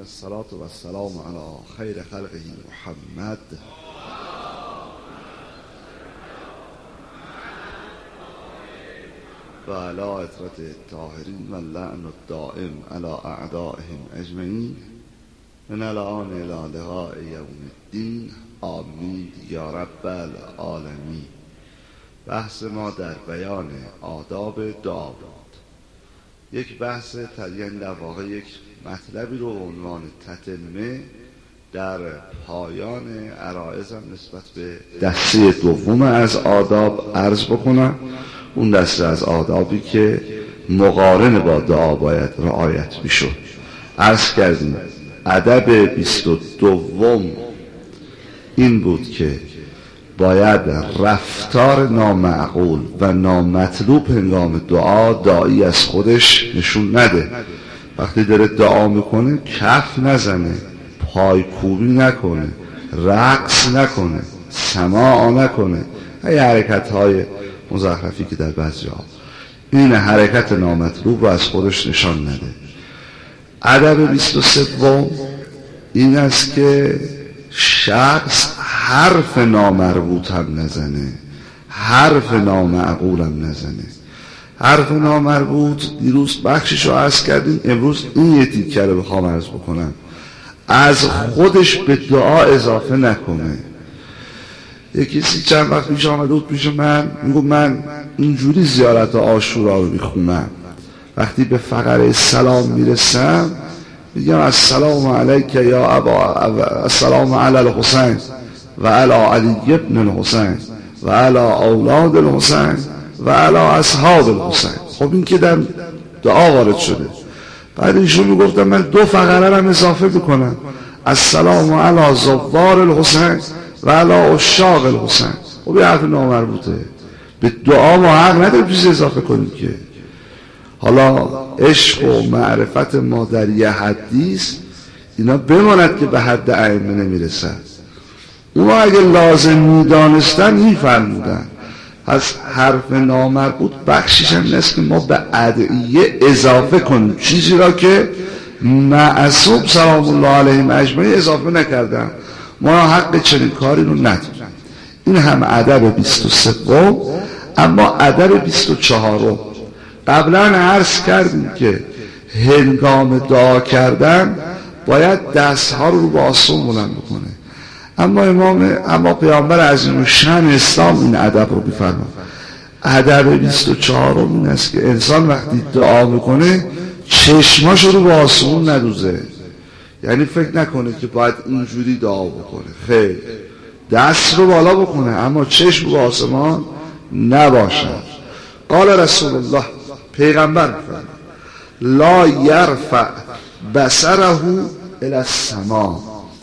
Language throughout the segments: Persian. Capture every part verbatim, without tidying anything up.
الصلاة والسلام على خیر خلقه محمد و علی اطرت الطاهرین و اللعن الدائم علی اعدائهم اجمعین من الان الی لقاء یوم الدین. آمین یا رب العالمین. بحث ما در بیان آداب دعا بود. یک بحث یعنی در واقع یک مطلبی رو عنوان تتمه در پایان عرایزم نسبت به دسته دوم از آداب عرض بکنم. اون دسته از آدابی که مقارن با دعا باید رعایت میشد. عرض کردیم ادب بیست و دوم این بود که باید رفتار نامعقول و نامطلوب هنگام دعا داعی از خودش نشون نده. وقتی داره دعا میکنه کف نزنه، پایکوبی نکنه، رقص نکنه، سماع نکنه، این حرکت های مزخرفی که در بعضی ها این حرکت نامطلوب رو از خودش نشان نده. ادب بیست و سوم این است که شخص حرف نامربوط هم نزنه، حرف نامعقول هم نزنه. حرف نامربوط دیروز بخشش رو عرض کردیم، امروز این یه تیکه رو بخوام عرض بکنم. از خودش به دعا اضافه نکنه. یکی کسی چند وقت پیش آمده بود پیش من میگو من اینجوری زیارت عاشورا رو میخونم، وقتی به فقره سلام میرسم میگم السلام علیک یا ابا السلام علی الحسین و علی علی ابن الحسین و علی اولاد الحسین و علی اصحاب الحسین. خب این که در دعا وارد شده. بعد ایشون میگفتم من دو فقره هم اضافه میکنم، السلام علی زوار الحسین و علی عشاق الحسین. خب این حرف نامربوطه. به دعا ما حق نداریم چیزی اضافه کنیم که. حالا عشق و معرفت ما در یه حدیث اینا بماند که به حد ائمه نمیرسد. اونا اگه لازم میدانستن میفرمودن. پس حرف نامربوط بخشیش هم نیست که ما به ادعیه اضافه کنیم چیزی را که معصوم سلام الله علیهم اجمعین اضافه نکردن. ما حق چنین کاری رو نداریم. این هم ادب بیست و سوم. اما ادب بیست و چهارم قبلا عرض کردیم که هنگام دعا کردن باید دستها رو به آسمون بلند بکنه. اما امام اما پیامبر عظیم شأن اسلام این ادب رو می‌فرماید. ادب بیست و چهارم این است که انسان وقتی دعا میکنه چشماش رو به آسمون ندوزه. یعنی فکر نکنه که باید اینجوری دعا بکنه. خیر، دست رو بالا بکنه اما چشم به آسمان نباشد. قال رسول الله، پیغمبر می‌فرماید لا یرفع بصره الی السماء،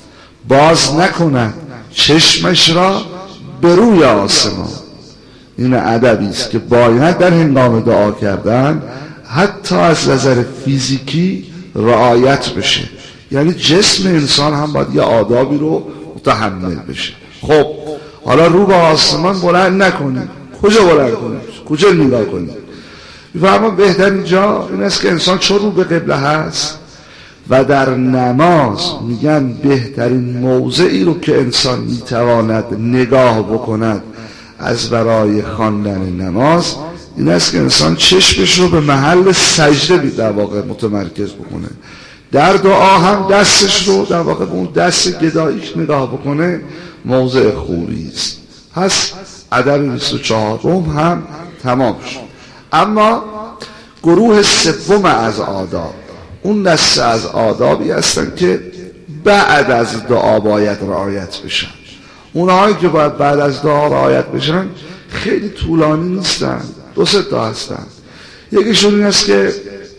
باز نکند چشمش را به روی آسمان. این ادبی است که باید در هنگام دعا کردن حتی از نظر فیزیکی رعایت بشه. یعنی جسم انسان هم باید یه آدابی رو متحمل بشه. خب حالا رو به آسمان بلند نکنید. کجا بلند کنید؟ کجا نگاه کنید؟ می‌فرماید بهترین جا این است که انسان چون رو به قبله هست و در نماز میگن بهترین موضعی رو که انسان میتواند نگاه بکند از برای خواندن نماز این است که انسان چشمش رو به محل سجده در واقع متمرکز بکنه. در دعا هم دستش رو در واقع به اون دست گداییش نگاه بکنه موضع خوبی است. پس ادب بیست و چهارم هم تمام شد. اما گروه سوم از آداب، اون دسته از آدابی هستن که بعد از دعا باید رعایت بشن. اونهایی که باید بعد از دعا رعایت بشن خیلی طولانی نیستن، دو سه تا هستن. یکیشون این است که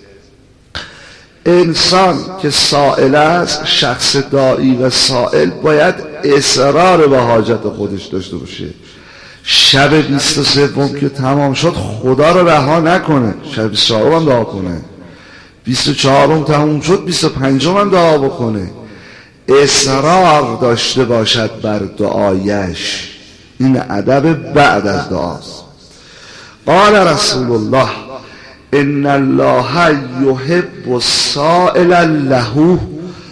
انسان که سائل است، شخص داعی و سائل باید اصرار به حاجت خودش داشته باشه. شب بیست و سوم که تمام شد خدا رو رها نکنه، شب بیست و چهارم هم دعا کنه. بیست و چهارم تموم شد بیست و پنجم هم دعا بکنه. اصرار داشته باشد بر دعایش. این ادب بعد از دعاست. قال رسول الله ان الله یحب السائل له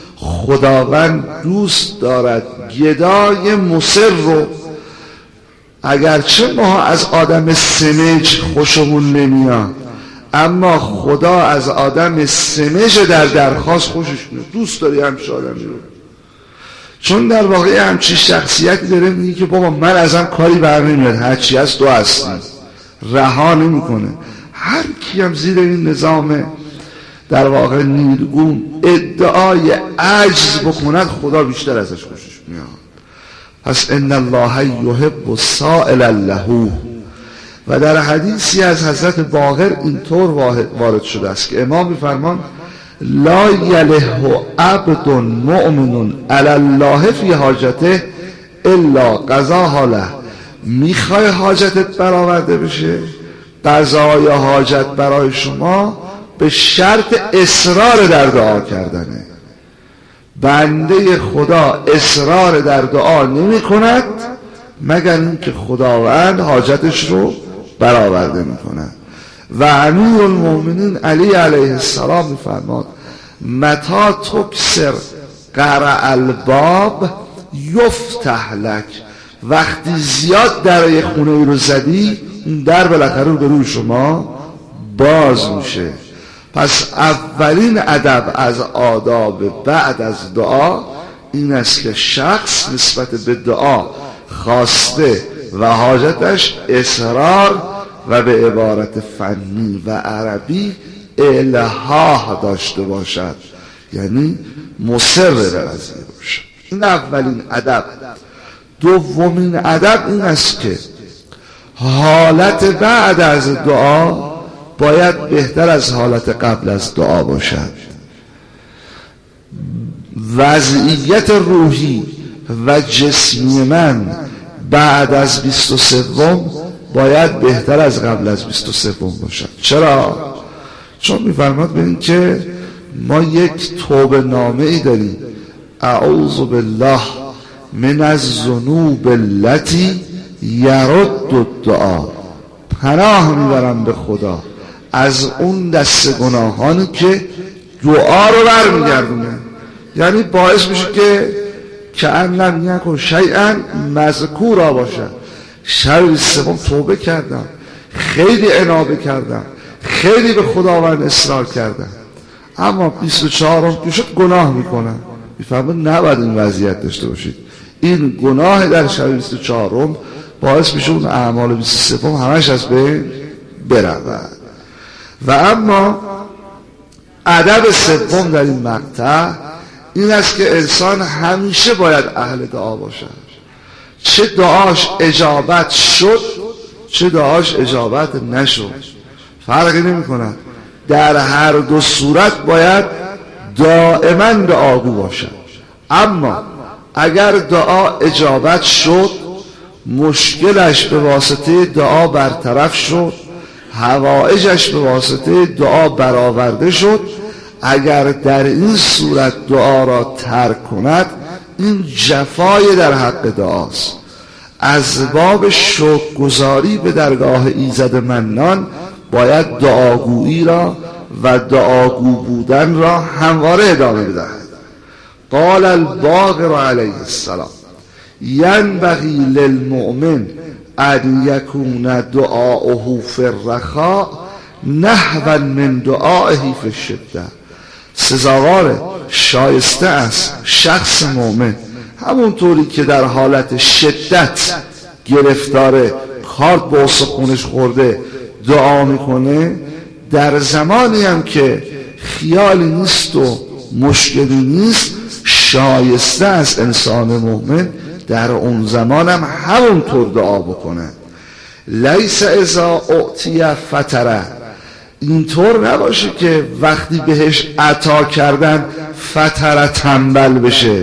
خداوند دوست دارد گدای مصر رو، اگرچه ما از آدم سمج خوشمون نمیاد، اما خدا از آدم سمج در درخواست خوشش میاد، دوست داری همچه آدمی رو. چون در واقع همچی شخصیتی داره میگه که بابا من ازم کاری بر نمیاد، هرچی هست تو هستی، رها نمیکنه. هر کی هم زیر این نظام در واقع نیلگون ادعای عجز بکند، خدا بیشتر ازش خوشش میاد. پس ان الله یحب السائل له. و در حدیثی از حضرت باقر اینطور وارد شده است که امام میفرمان لا یله عبد مؤمن علی الله فی حاجته الا قضاها له. میخوای حاجتت برآورده بشه، قضای حاجت برای شما به شرط اصرار در دعا کردنه. بنده خدا اصرار در دعا نمی کند مگر اینکه خداوند حاجتش رو برآورده می کند. و امیر المؤمنین علی علیه السلام می فرماد متا تکسر قرع الباب یفتح لک. وقتی زیاد درای خونه رو زدی، این در بالاخره رو به روی شما باز میشه. پس اولین ادب از آداب بعد از دعا این است که شخص نسبت به دعا خواسته و حاجتش اصرار و به عبارت فنی و عربی الحاح داشته باشد، یعنی مصر به قضیه باشد. این اولین ادب. دومین ادب این است که حالت بعد از دعا باید بهتر از حالت قبل از دعا باشد. وضعیت روحی و جسمی من بعد از بیست و سوم باید بهتر از قبل از بیست و سوم باشد. چرا؟ چون میفرماد ببین که ما یک توبه نامه ای داریم، اعوذ بالله من الذنوب التي یرد الدعا. پناه میبرم به خدا از اون دست گناهانی که دعا رو برمیگردونه. یعنی باعث میشه که کأن یکن شیئا مذکورا باشه. شب سوم توبه کردم، خیلی انابه کردم، خیلی به خداوند اصرار کردم، اما بیست و چهارم که شد گناه میکنم. میفهمه نباید این وضعیت داشته باشید. این گناه در شب بیست و چهارم باعث میشه اون اعمال بیست و سوم همش از بین برود. و اما ادب سوم در این مقطع این است که انسان همیشه باید اهل دعا باشد. چه دعاش اجابت شد چه دعاش اجابت نشد، فرقی نمی کند. در هر دو صورت باید دائما دعاگو باشد. اما اگر دعا اجابت شد، مشکلش به واسطه دعا برطرف شد، حوائجش به واسطه دعا برآورده شد، اگر در این صورت دعا را ترک کند، این جفای در حق دعاست. از باب شکرگزاری به درگاه ایزد منان باید دعاگویی را و دعاگو بودن را همواره ادامه بدهد. قال الباقر علیه السلام ینبغی للمؤمن ان یکون دعاؤه فی الرخاء نحوا من دعائه فی الشده. سزاوار شایسته است شخص مؤمن همونطوری که در حالت شدت گرفتاره، کارد به استخونش خورده دعا میکنه، در زمانی هم که خیالی نیست و مشکلی نیست، شایسته است انسان مؤمن در اون زمان هم همونطور دعا بکنه. لیس اذا اعطی فتره، اینطور نباشه که وقتی بهش عطا کردن فتره تنبل بشه.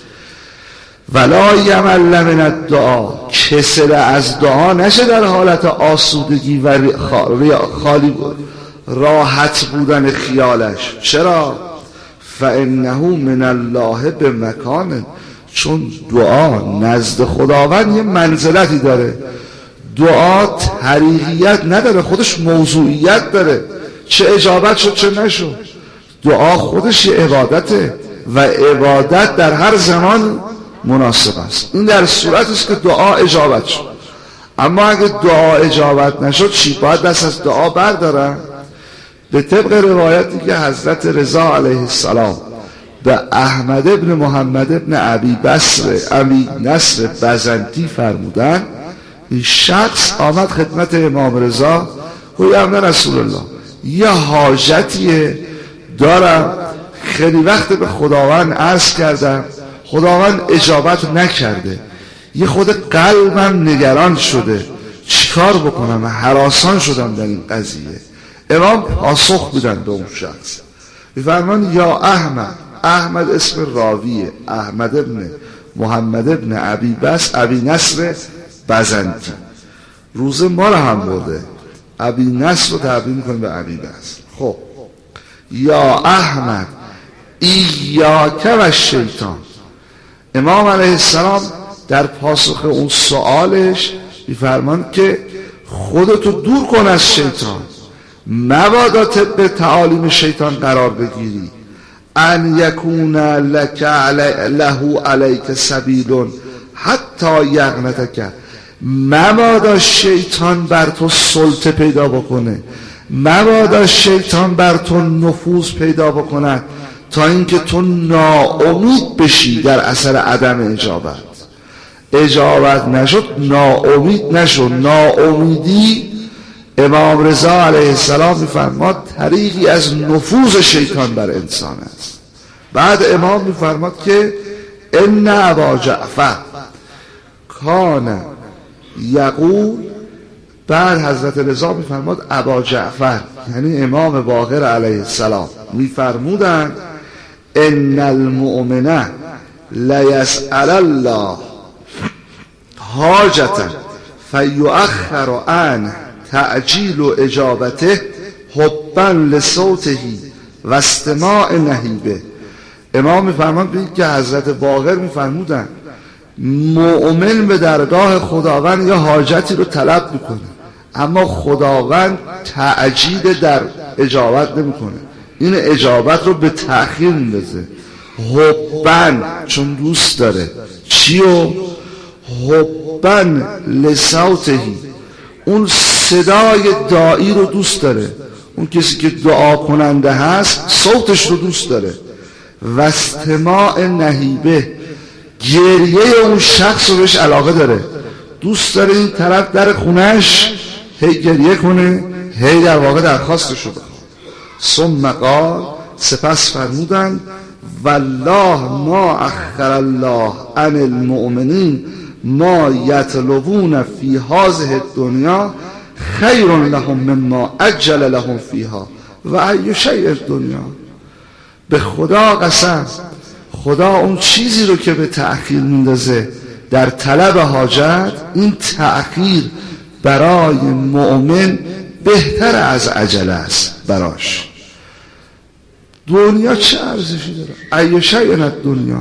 ولا یمل من الدعا، کسل از دعا نشه در حالت آسودگی و خالی راحت بودن خیالش. چرا؟ فانه من الله به مکان، چون دعا نزد خداوند یه منزلتی داره. دعا طریقیت نداره، خودش موضوعیت داره. چه اجابت شد چه نشد، دعا خودش یه عبادته و عبادت در هر زمان مناسب است. این در صورت است که دعا اجابت شد. اما اگه دعا اجابت نشد چی؟ باید دست از دعا بردارن؟ به طبق روایتی که حضرت رضا علیه السلام به احمد ابن محمد ابن ابی بصر ابی نصر بزنطی فرمودن، این شخص آمد خدمت امام رضا و یا رسول الله یه حاجتیه دارم، خیلی وقت به خداوند عرض کردم، خداوند اجابت نکرده، یه خود قلبم نگران شده، چیکار بکنم؟ هراسان شدم در این قضیه. امام پاسخ بدن به اون شخص، میفرمان یا احمد، احمد اسم راویه، احمد ابن محمد ابن ابی بس ابی نصر بزنطی، روزه ما رو هم برده، ابی نصر رو تعبیر میکنیم به ابی بس. خب یا احمد ایاک و شیطان، امام علیه السلام در پاسخ اون سوالش میفرمان که خودتو دور کن از شیطان، مبادا طبق تعالیم شیطان قرار بگیری، ان یکون لک علی له علیک سبیل حتی یغنتک، مبادا شیطان بر تو سلطه پیدا بکنه، مبادا شیطان بر تو نفوذ پیدا بکنه تا اینکه تو ناامید بشی در اثر عدم اجابت. اجابت نشد ناامید نشد. ناامیدی امام رضا علیه السلام میفرماد طریقی از نفوذ شیطان بر انسان است. بعد امام میفرماد که ان ابا جعفر کان یقول، بعد حضرت رضا میفرماد ابا جعفر یعنی امام باقر علیه السلام میفرمودند ان المؤمن لیسأل الله حاجتا فیؤخر عنه تعجیل اجابته حبا لصوته و استماع نهیبه. امام میفرماند که حضرت باقر میفرمودن مؤمن به درگاه خداوند یا حاجتی رو طلب میکنه، اما خداوند تعجیل در اجابت نمیکنه، این اجابت رو به تأخیر میندازه. حبا چون دوست داره، چیو؟ حبا لصوتهی، اون صدای داعی رو دوست داره، اون کسی که دعا کننده هست صوتش رو دوست داره. و استماع نهیبه، گریه اون شخص رو بهش علاقه داره، دوست داره این طرف در خونش هی گریه کنه، هی در واقع درخواستش رو بخواد. ثم قال، سپس فرمودند والله ما اخر الله عن المؤمنین ما یطلبون فی هذه الدنیا خیر لهم مما اجل لهم فیها و ای شیء الدنیا. به خدا قسم، خدا اون چیزی رو که به تأخیر میندازه در طلب حاجت، این تأخیر برای مؤمن بهتر از عجله است براش. دنیا چه ارزشی داره؟ ای شیء الدنیا.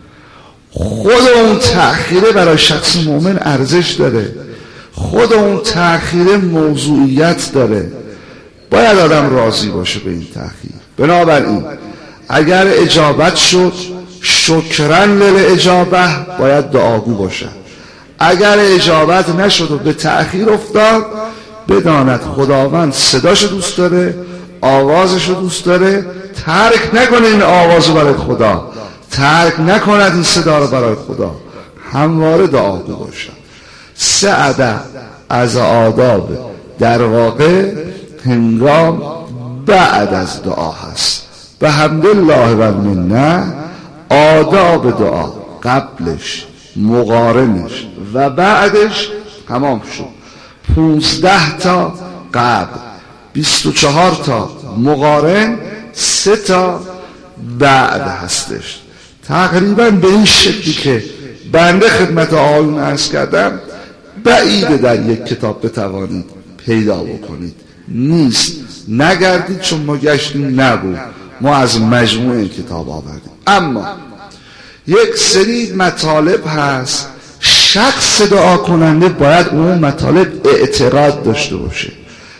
خود اون تأخیره برای شخص مؤمن ارزش داره، خود اون تأخیره موضوعیت داره، باید آدم راضی باشه به این تأخیر. بنابراین اگر اجابت شد شکرن للاجابه باید دعاگو باشه، اگر اجابت نشد و به تأخیر افتاد بداند خداوند صداشو دوست داره، آوازشو دوست داره، ترک نکنه این آوازو برای خدا، ترک نکند این صدا رو برای خدا، همواره دعاگو باشه. سه ادب از آداب در واقع هنگام بعد از دعا هست. به حمدالله و منه آداب دعا قبلش، مقارنش و بعدش تمام شد. پونزده تا قبل، بیست و چهار تا مقارن، سه تا بعد هستش. تقریبا به این شکلی که بنده خدمت آقایون عرض کردم بعیده در یک کتاب بتوانید پیدا بکنید، نیست، نگردید، چون ما گشتیم نبود، ما از مجموع این کتاب آوردیم. اما یک سری مطالب هست شخص دعا کننده باید اون مطالب اعتقاد داشته باشه،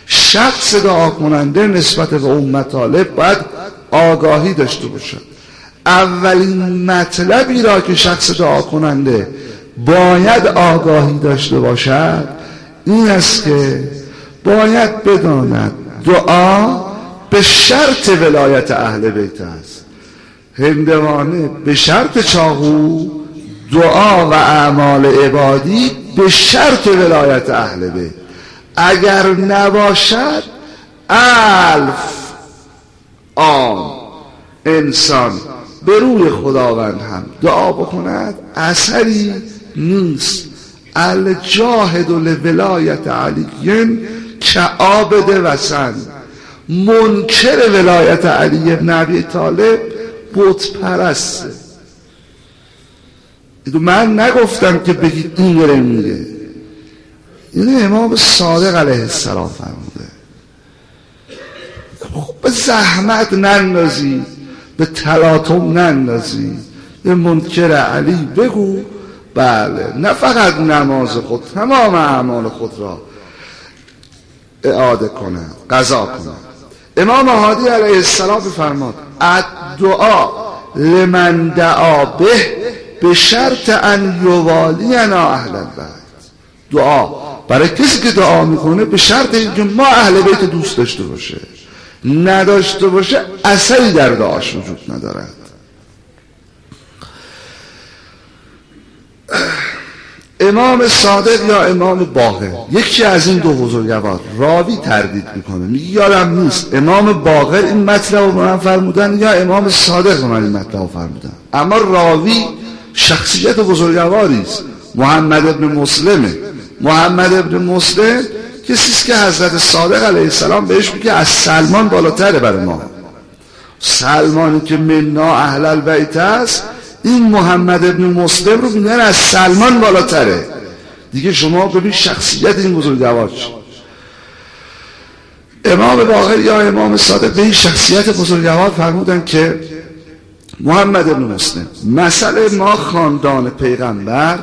شخص دعا کننده نسبت به اون مطالب باید آگاهی داشته باشه. اولین مطلبی را که شخص دعا کننده باید آگاهی داشته باشد این است که باید بداند دعا به شرط ولایت اهل بیت است. هندوانه به شرط چاقو، دعا و اعمال عبادی به شرط ولایت اهل بیت. اگر نباشد الف آن انسان به روی خداوند هم دعا بکند اثری نیست. الجاهد لولایت علی که عابد وثن، منکر ولایت علی بن ابی طالب بت پرسته. من نگفتم که بگید این داره میگه، این امام صادق علیه السلام فرموده. خب به زحمت نندازی، به تلاطم نندازی، به منکر علی بگو بله نه فقط نماز خود، تمام اعمال خود را اعاده کند، قضا کند. امام هادی علیه السلام فرمود الدعا لمن دعا به به شرط ان یوالینا اهل البیت. دعا برای کسی که دعا میکنه به شرط اینکه ما اهل بیت دوست داشته باشه، نداشته باشه اثری در دعاش وجود ندارد. امام صادق یا امام باقر، یکی از این دو بزرگوار، راوی تردید میکنه میگه یادم نیست امام باقر این مطلب رو من فرمودن یا امام صادق من این مطلب رو فرمودن، اما راوی شخصیت بزرگواری است. محمد ابن مسلمه. محمد ابن مسلم کسی است که حضرت صادق علیه السلام بهش میگه از سلمان بالاتره برای ما. سلمانی که منا اهل البیت است، این محمد ابن مسلم رو میگن از سلمان بالاتره. دیگه شما ببین شخصیت این بزرگوار چی. امام باقر یا امام صادق به این شخصیت بزرگوار فرمودن که محمد ابن مسلم، مسئله ما خاندان پیغمبر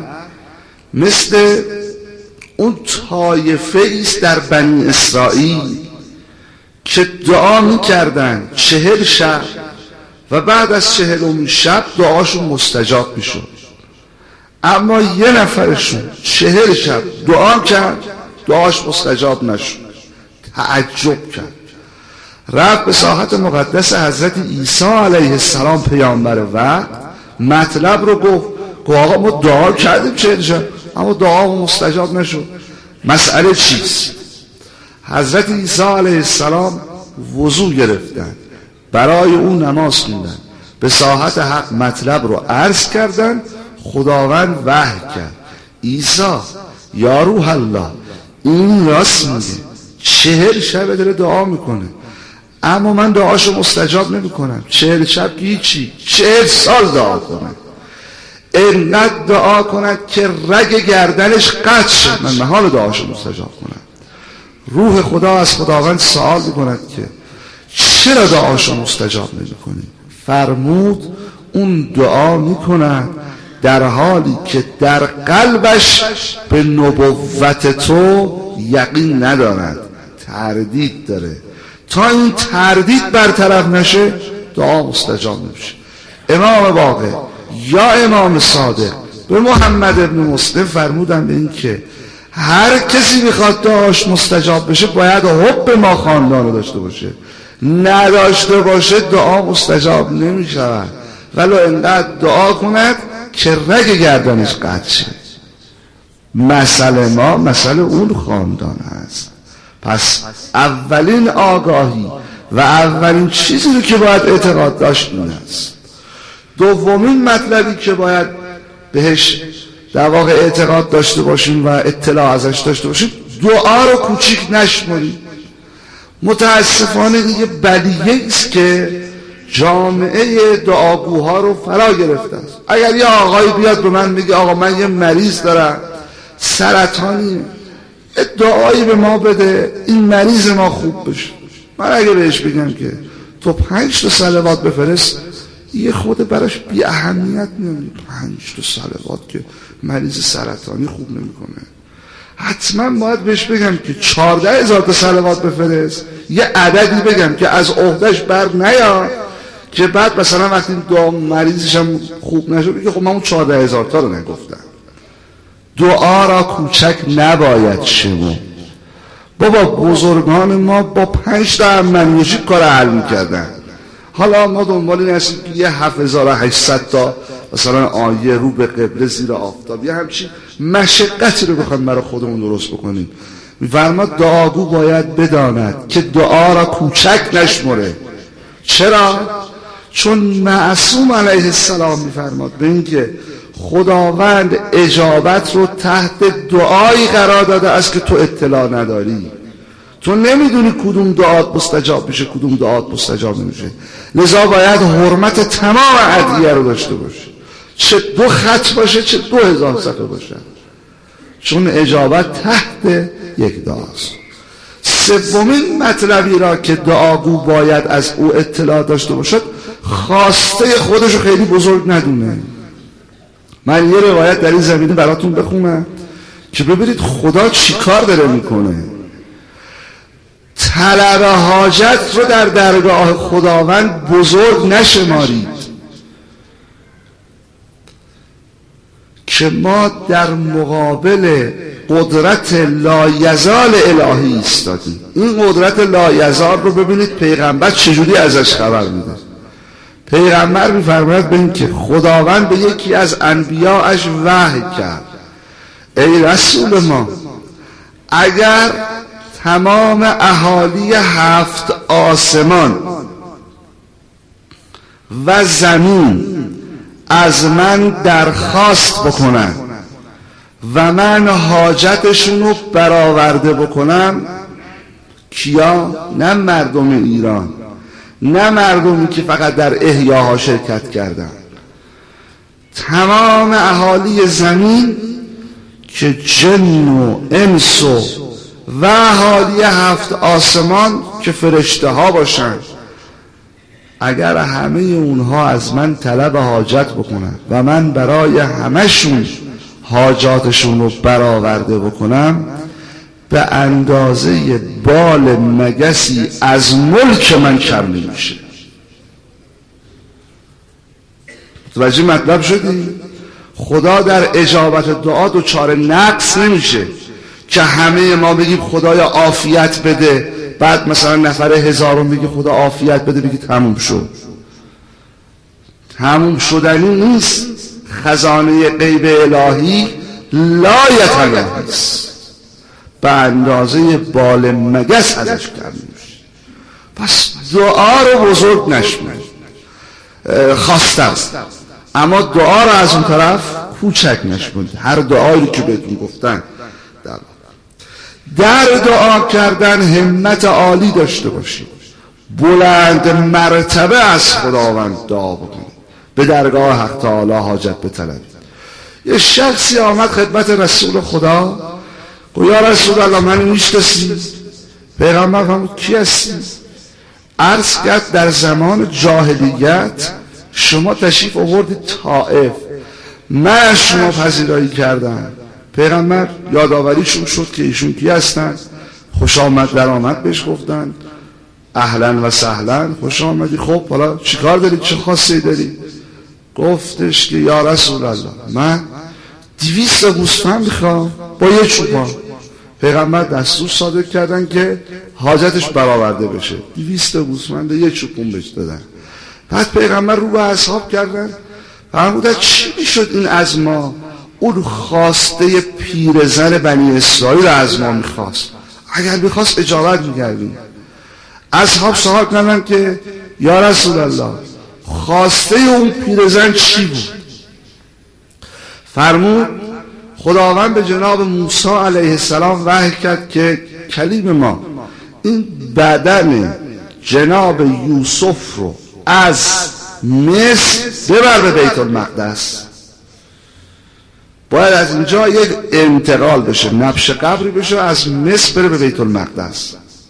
مثل اون طایفه ایست در بنی اسرائیل که دعا میکردن چهل شب و بعد از چهلمین شب دعاشون مستجاب میشد، اما یه نفرشون چهل شب دعا کرد دعاش مستجاب نشد. تعجب کرد، رفت به ساحت مقدس حضرت عیسی علیه السلام پیامبر وقت مطلب رو گفت. گفت آقا ما دعا کردیم چهل شب اما دعا مستجاب نشد، مسئله چیست؟ حضرت عیسی علیه السلام وضو گرفتن، برای اون نماز خوندن، به ساحت حق مطلب رو عرض کردن. خداوند وحی کرد عیسی یا روح الله این راست میگه، چهل شب داره دعا میکنه اما من دعاشو مستجاب نمیکنم. چهل شب که هیچی، چهل سال دعا کنه، اینقدر دعا کند که رگ گردنش قطع شد، من محال دعاشو مستجاب کنم. روح خدا از خداوند سوال میکند که چرا دعاشو مستجاب نمیکنی؟ فرمود اون دعا میکند در حالی که در قلبش به نبوت تو یقین ندارد، تردید داره. تا این تردید برطرف نشه دعا مستجاب نمیشه. امام باقر یا امام صادق به محمد ابن مسلم فرمودن به این که هر کسی میخواد دعاش مستجاب بشه باید حب ما خاندانو داشته باشه، نداشته باشه دعا مستجاب نمیشود، ولو انقدر دعا کند که رگ گردنش قطع شه. مسئله ما مسئله اون خاندان هست. پس اولین آگاهی و اولین چیزی رو که باید اعتقاد داشت این است. دومین مطلبی که باید بهش در واقع اعتقاد داشته باشیم و اطلاع ازش داشته باشیم، دعا رو کوچیک نشمریم. متاسفانه دیگه بلیه است که جامعه دعاگوها رو فرا گرفته است. اگر یه آقایی بیاد به من میگه آقا من یه مریض دارم سرطانی، دعایی به ما بده این مریض ما خوب بشه، من اگه بهش بگم که تو پنج تا صلوات بفرست، یه خود براش بی اهمیت نمیدونی. پنج تا صلوات که مریض سرطانی خوب نمیکنه. حتما باید بهش بگم که چهارده هزار تا صلوات بفرست، یه عددی بگم که از عهدهش بر نیاد که بعد مثلا وقتی دعا مریضش هم خوب نشد بگه خب من اون چهارده هزار تا رو نگفتم. دعا را کوچک نباید شمرد. بابا بزرگان ما با پنج تا منیوشی کار حل میکردن. حالا ما دنبال این هستیم که یه هفت هزار و هشتصد تا مثلا آیه رو به قبله زیر آفتاب یه همچین مشقتی رو بخوایم برای خودمون درست بکنیم. میفرماد دعاگو باید بداند که دعا را کوچک نشمره. چرا؟ چون معصوم علیه السلام میفرماد به این که خداوند اجابت رو تحت دعایی قرار داده است که تو اطلاع نداری. تو نمیدونی کدوم دعات مستجاب میشه کدوم دعات مستجاب نمیشه. لذا باید حرمت تمام ادعیه رو داشته باشه، چه دو خط باشه چه دو هزار صفحه باشه، چون اجابت تحت یک دعاست. سومین مطلبی را که دعاگو باید از او اطلاع داشته باشد خواسته خودش رو خیلی بزرگ ندونه. من یه روایت در این زمینه براتون بخونم که ببینید خدا چی کار داره میکنه. طلب حاجت رو در درگاه خداوند بزرگ نشمارید که ما در مقابل قدرت لایزال الهی ایستادیم. این قدرت لایزال رو ببینید پیغمبر چجوری ازش خبر میده. پیغمبر میفرماید به این که خداوند به یکی از انبیاءش وحی کرد ای رسول ما اگر تمام اهالی هفت آسمان و زمین از من درخواست بکنن و من حاجتشون رو برآورده بکنم، کیا؟ نه مردم ایران، نه مردمی که فقط در احیاها شرکت کردن، تمام اهالی زمین که جن و انس و و اهالی هفت آسمان که فرشته ها باشن، اگر همه اونها از من طلب حاجت بکنن و من برای همشون حاجاتشون رو برآورده بکنم، به اندازه بال مگسی از ملک من کم نمیشه. متوجه مطلب شدی؟ خدا در اجابت دعا دچار نقص نمیشه که همه ما بگیم خدایا عافیت بده، بعد مثلا نفر هزارم بگی خدا عافیت بده بگی تموم شد. تموم شدنی نیست. خزانه غیب الهی لا یتناهی است، به اندازه بال مگس ازش کم میشه. پس دعا رو بزرگ نشمن، خواستم، اما دعا رو از اون طرف کوچک نشمن. هر دعایی که بهتون گفتن در, در دعا کردن همت عالی داشته باشید، بلند مرتبه از خداوند دعا بکنید، به درگاه حق تعالی حاجت بطلبید. یه شخصی آمد خدمت رسول خدا گفت یا رسول الله من میشناسی؟ پیغمبر فرمود کی هستی؟ عرض کرد در زمان جاهلیت شما تشریف آوردید طائف، من شما پذیرایی کردم. پیغمبر یادآوریشون شد که ایشون کی هستن، خوش آمد در آمد بهش گفتن اهلا و سهلا، خوش آمدی، خب حالا چیکار داری، چه خاصی داری؟ گفتش که یا رسول الله من دویست تا گوسفند میخوام با یه چوپان. پیغمبر دستور صادر کردن که حاجتش برآورده بشه، دویست تا گوسفند یه چوپون بهش دادن. بعد پیغمبر رو به اصحاب کردن فرمودن چی میشد این از ما؟ اون خواسته پیرزن بنی اسرائیل از ما میخواست، اگر میخواست اجابت میکردیم. اصحاب سوال کردن که یا رسول الله خواسته اون پیرزن چی بود؟ فرمود خداوند به جناب موسی علیه السلام وحی کرد که کلیم ما این بدن جناب یوسف رو از مصر ببر به بیت المقدس. باید از اینجا یک انتقال بشه، نبش قبری بشه، از مصر بره به بیت المقدس.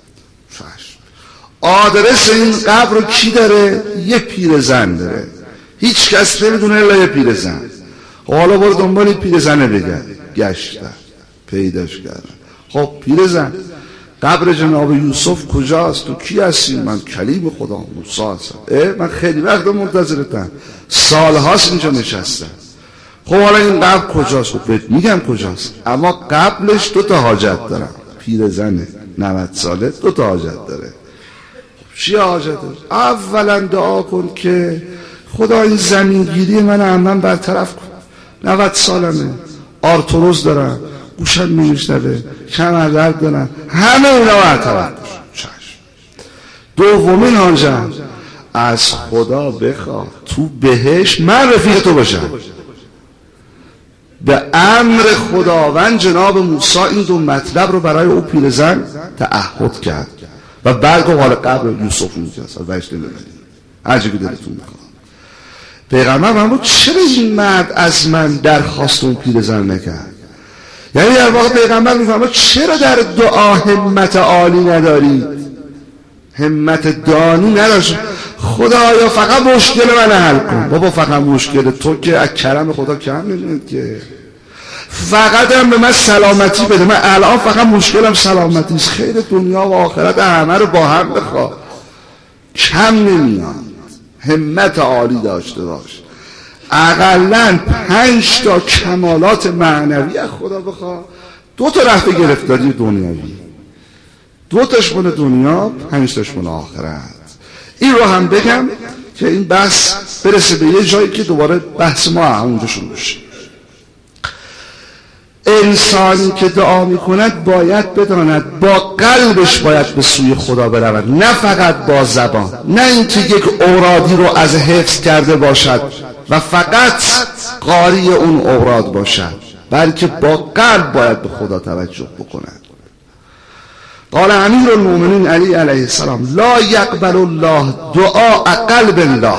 آدرس این قبر رو کی داره؟ یه پیرزن داره، هیچ کس نمیدونه الا یه پیرزن. حالا برو دنبال این پیرزنه بگرد، گشتن پیداش کردن. خب پیرزن قبر جناب یوسف کجاست؟ تو کی هستی؟ من کلیم خدا موسی هستم. من خیلی وقت منتظرتم، سالهاست اینجا نشستم. خب حالا این قبر کجاست؟ خب بهت میگم کجاست، اما قبلش دو تا حاجت دارم. پیرزن نود ساله دو تا حاجت داره. چی حاجت داره؟ اولا دعا کن که خدا این زمینگیری من عمم برطرف کن. نود سالمه، آرتروز دارم، گوشم نمیشنوه، کمر درد دارم، همه اینا برطرف کن. دومین حاجت، از خدا بخواه تو بهش من رفیق تو باشم. به امر خداوند جناب موسی این دو مطلب رو برای او پیرزن تعهد کرد و بعد حال قبر یوسف میگه وجد ببرید هرچی که دلتون میخواد. پیغمبر فرمود چرا این مرد از من درخواست اون پیرزن نکرد؟ یعنی در واقع پیغمبر میفرماد چرا در دعا همت عالی نداری، همت دانی نداشت؟ خدایا فقط مشکل من حل کن. بابا فقط مشکل تو که از کرم خدا کم نمیاد که، فقط هم به من سلامتی بده. من الان فقط مشکلم سلامتی است، خیر دنیا و آخرت همه رو با هم بخواه، کم نمیاد. همت عالی داشته باش، اقلن پنج تا کمالات معنوی از خدا بخواه، دو تا رفع گرفتاری دنیوی، دو تاش مال دنیا، پنج تاش مال آخرت. این رو هم بگم که این بحث برسه به یه جایی که دوباره بحث ما همونجا شروع بشه. انسانی که دعا میکند باید بداند با قلبش باید به سوی خدا برود، نه فقط با زبان، نه اینکه یک اورادی رو از حفظ کرده باشد و فقط قاری اون اوراد باشد، بلکه با قلب باید به خدا توجه بکند. قال امیر المؤمنین علی علیه السلام لا یقبل الله دعاء قلب الله.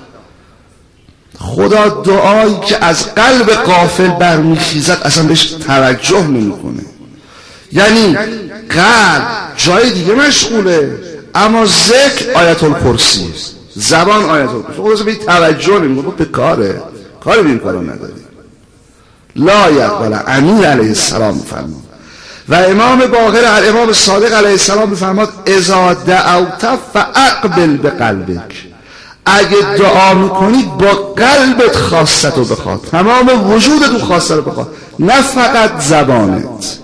خدا دعایی که از قلب غافل برمیخیزد اصلا بهش توجه نمیکنه. یعنی قلب جای دیگه مشغوله، اما ذکر آیت الکرسی، زبان آیت الکرسی، خدا به توجه نمیکنه، به کاره کاری به این کارا نداری. لا یقبل. امیر علیه السلام فرمود و امام باقر امام صادق علیه السلام فرمود اذا دعوت فاقبل بقلبک. اگه دعا میکنی با قلبت خواستت رو بخواد، تمام وجودت رو خواست رو بخواد، نه فقط زبانت.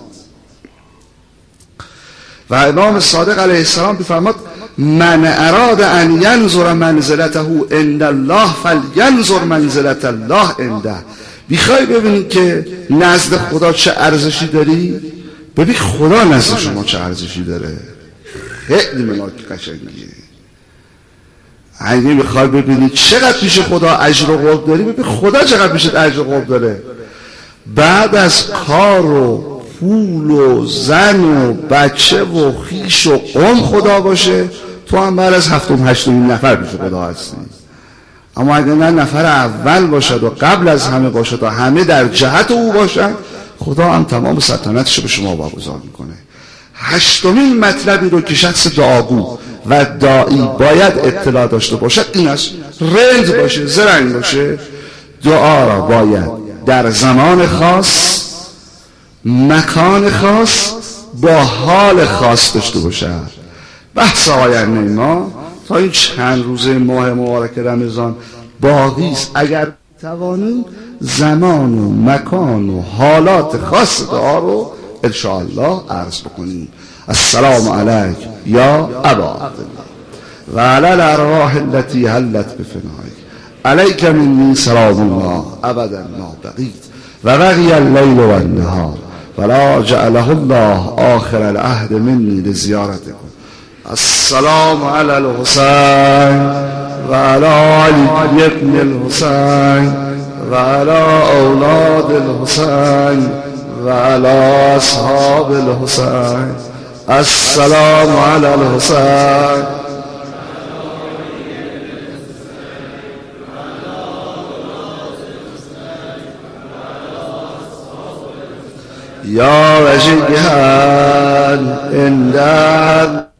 و امام صادق علیه السلام بفرماد من اراد ان ینظر منزلته عند الله فلینظر منزلت الله عنده. میخوای ببینی که نزد خدا چه ارزشی داری؟ ببین خدا نزد شما چه ارزشی داره. خیلی مناک قشنگیه. اگه میخوای ببینی چقدر پیش خدا اجر و قرب داری، ببین خدا چقدر پیش اجر و قرب داره. بعد از کار و پول و زن و بچه و خیش و قوم خدا باشه، تو هم بعد از هفتم هشتم نفر پیش خدا هستی. اما اگه نه نفر اول باشد و قبل از همه باشد و همه در جهت او باشد، خدا هم تمام سلطنتش به شما واگذار میکنه. هشتمین مطلبی رو که شخص دعاگو و داعی باید اطلاع داشته باشد این است، رند باشه، زرنگ باشه. دعا را باید در زمان خاص، مکان خاص، با حال خاص داشته باشد. بحث آینده ما تا این چند روزه ماه مبارک رمضان باقی است. اگر توانیم زمان و مکان و حالات خاص دعا رو انشاءالله عرض بکنیم. السلام علیک یا ابا عبدالله و علی الارواح التي حلت بفنائک علیک منی سلام الله ابدا ما بقیت و بقی اللیل و النهار ولا جعله الله آخر العهد منی لزیارتکم. السلام علی الحسین و علی علی ابن الحسین و علی اولاد الحسین و علی اصحاب الحسین. السلام علی الحسین یا وجیها عند